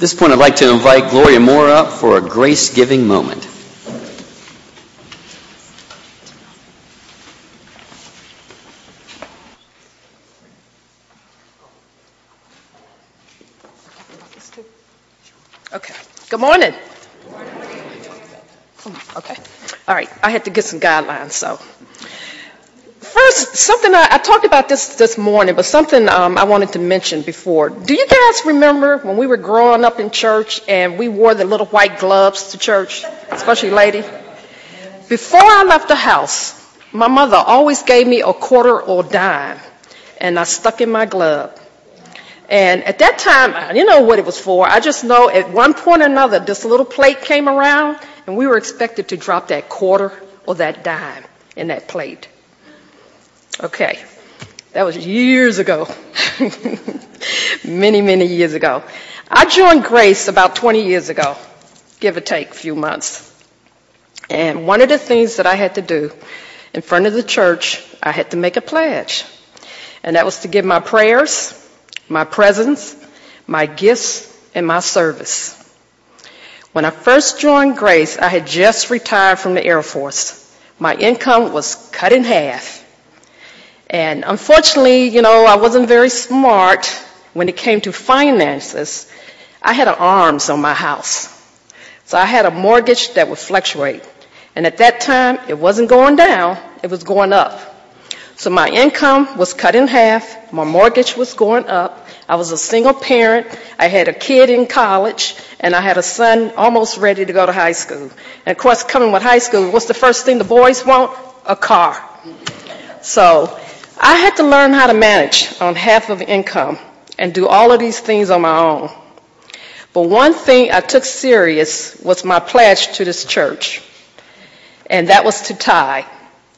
this point, I'd like to invite Gloria Moore up for a grace-giving moment. Okay. Good morning. Okay. All right. I had to get some guidelines. So, first, something I talked about this morning, but something I wanted to mention before. Do you guys remember when we were growing up in church and we wore the little white gloves to church, especially lady? Before I left the house, my mother always gave me a quarter or a dime, and I stuck in my glove. And at that time, I didn't know what it was for. I just know at one point or another, this little plate came around, and we were expected to drop that quarter or that dime in that plate. Okay, that was years ago, many, many years ago. I joined Grace about 20 years ago, give or take a few months. And one of the things that I had to do in front of the church, I had to make a pledge. And that was to give my prayers, my presence, my gifts, and my service. When I first joined Grace, I had just retired from the Air Force. My income was cut in half. And unfortunately, I wasn't very smart when it came to finances. I had an arms on my house. So I had a mortgage that would fluctuate. And at that time, it wasn't going down, it was going up. So my income was cut in half, my mortgage was going up, I was a single parent, I had a kid in college, and I had a son almost ready to go to high school. And of course, coming with high school, what's the first thing the boys want? A car. So I had to learn how to manage on half of income and do all of these things on my own. But one thing I took serious was my pledge to this church, and that was to tithe.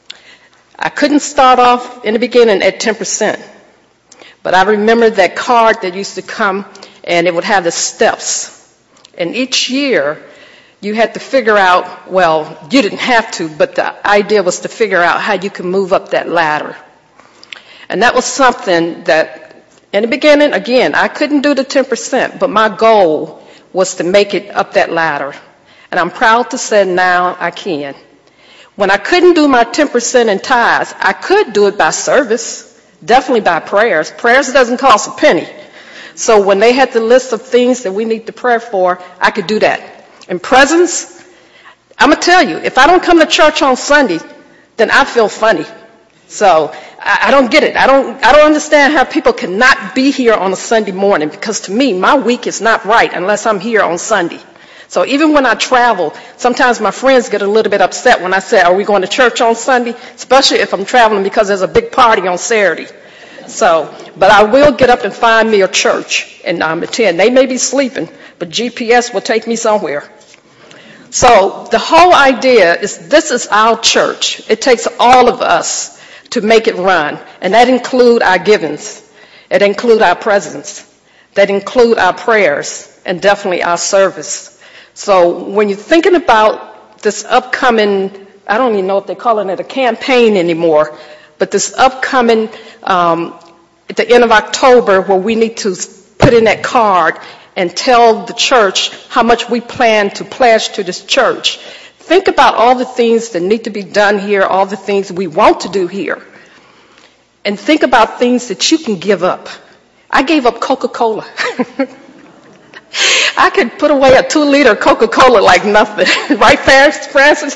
I couldn't start off in the beginning at 10%, but I remember that card that used to come, and it would have the steps. And each year, you had to figure out, well, you didn't have to, but the idea was to figure out how you could move up that ladder. And that was something that, in the beginning, again, I couldn't do the 10%, but my goal was to make it up that ladder. And I'm proud to say now I can. When I couldn't do my 10% in tithes, I could do it by service, definitely by prayers. Prayers doesn't cost a penny. So when they had the list of things that we need to pray for, I could do that. In presence, I'm going to tell you, if I don't come to church on Sunday, then I feel funny. So I don't get it. I don't understand how people cannot be here on a Sunday morning, because to me, my week is not right unless I'm here on Sunday. So even when I travel, sometimes my friends get a little bit upset when I say, are we going to church on Sunday? Especially if I'm traveling because there's a big party on Saturday. So, but I will get up and find me a church and attend. They may be sleeping, but GPS will take me somewhere. So the whole idea is this is our church. It takes all of us to make it run. And that include our givings. It include our presence. That include our prayers and definitely our service. So when you're thinking about this upcoming, I don't even know if they're calling it a campaign anymore, but this upcoming at the end of October, where we need to put in that card and tell the church how much we plan to pledge to this church. Think about all the things that need to be done here, all the things we want to do here. And think about things that you can give up. I gave up Coca-Cola. I could put away a 2-liter Coca-Cola like nothing. Right, Francis?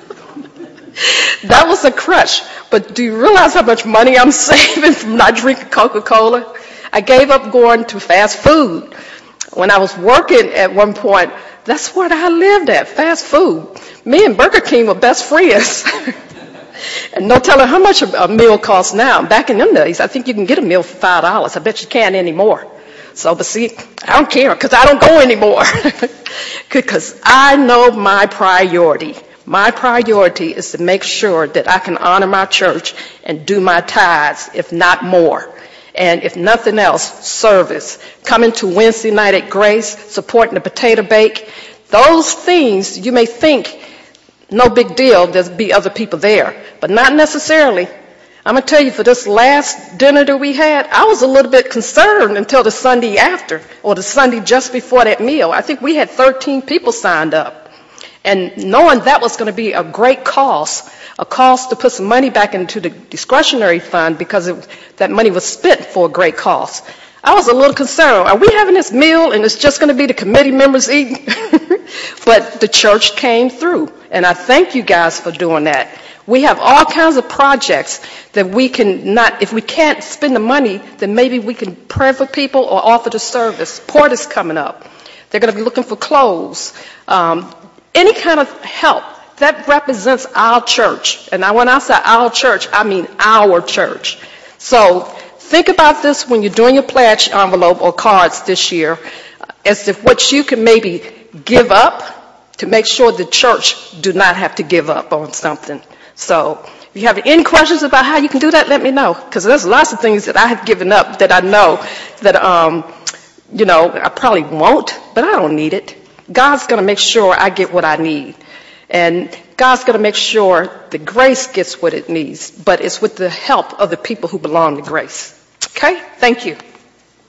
That was a crush. But do you realize how much money I'm saving from not drinking Coca-Cola? I gave up going to fast food. When I was working at one point, that's where I lived at, fast food. Me and Burger King were best friends. And no telling how much a meal costs now. Back in them days, I think you can get a meal for $5. I bet you can't anymore. So, but see, I don't care because I don't go anymore. Because I know my priority. My priority is to make sure that I can honor my church and do my tithes, if not more. And if nothing else, service. Coming to Wednesday night at Grace, supporting the potato bake. Those things, you may think, no big deal, there'll be other people there. But not necessarily. I'm going to tell you, for this last dinner that we had, I was a little bit concerned until the Sunday after, or the Sunday just before that meal. I think we had 13 people signed up. And knowing that was going to be a great cost, a cost to put some money back into the discretionary fund because that money was spent for a great cause, I was a little concerned. Are we having this meal and it's just going to be the committee members eating? But the church came through, and I thank you guys for doing that. We have all kinds of projects that we can not, if we can't spend the money, then maybe we can pray for people or offer the service. Port is coming up. They're going to be looking for clothes. Any kind of help that represents our church. And when I say our church, I mean our church. So think about this when you're doing your pledge envelope or cards this year, as if what you can maybe give up to make sure the church do not have to give up on something. So if you have any questions about how you can do that, let me know. Because there's lots of things that I have given up that I know that, I probably won't, but I don't need it. God's going to make sure I get what I need. And God's going to make sure that Grace gets what it needs. But it's with the help of the people who belong to Grace. Okay? Thank you.